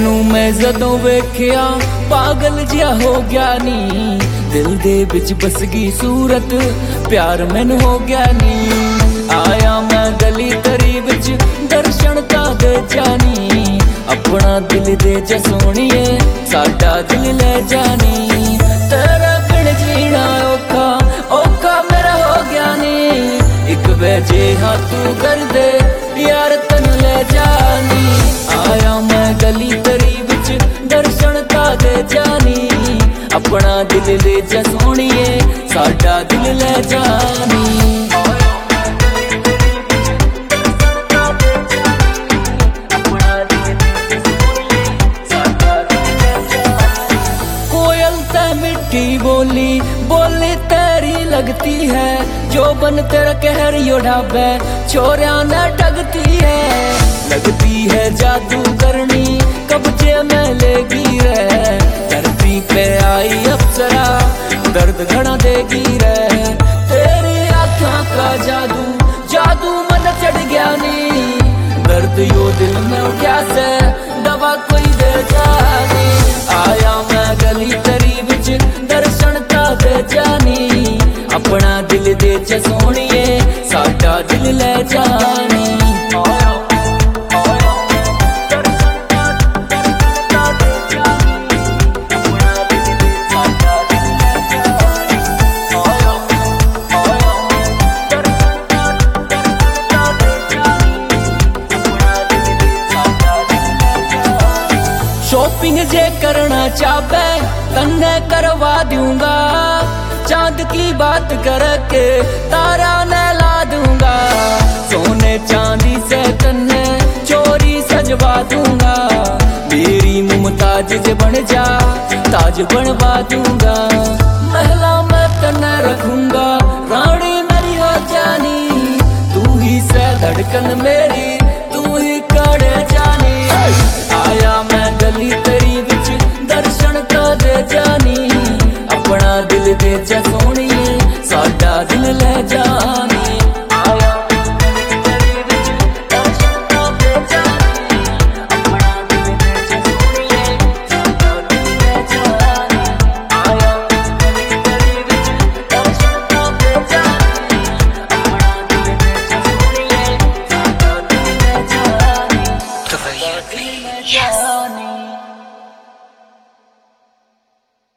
तेनू मैं जदों वेख्या पागल जिहा हो गया नी, दिल दे विच बस गई सूरत प्यार मैनू हो गया नी। आया मैं गली तरी विच दर्शन ता दे जानी, अपना दिल दे जा सोहणीए साडा दिल ले जानी। तेरा बिन जीना औखा औखा मेरा हो गया नी, एक वैजे हाँ तू कर दे यार तैनू ले जानी। आया मैं गली तरी विच दर्शन ता दे जानी, अपना दिल ले जा सोहणीए साडा दिल ले जानी। मिट्टी बोली बोली तेरी लगती है, जो बन तेरा कहर यो ढाबे छोरिया न डगती है। लगती है जादू करनी कब्जे में लेगी रे, धरती पे आई अप्सरा दर्द घड़ा देगी रे। तेरी आँखों का जादू जादू मन चढ़ गया नी, दर्द यो दिल में उठा से दवा कोई दे जानी। आया मैं गली तरी विच दर्शन ता दे जानी, अपना दिल दे जा सोहणीए साडा दिल ले जानी। शॉपिंग जे करना चाहे तन्ने करवा दूंगा, चांद की बात करके तारा न ला दूंगा। सोने चांदी से तन्ने चोरी सजवा दूंगा, मेरी मुमताज जे बन जा ताज बनवा दूंगा। महला मैं तन्ने रखूंगा रानी मेरी हो जानी, तू ही से धड़कन में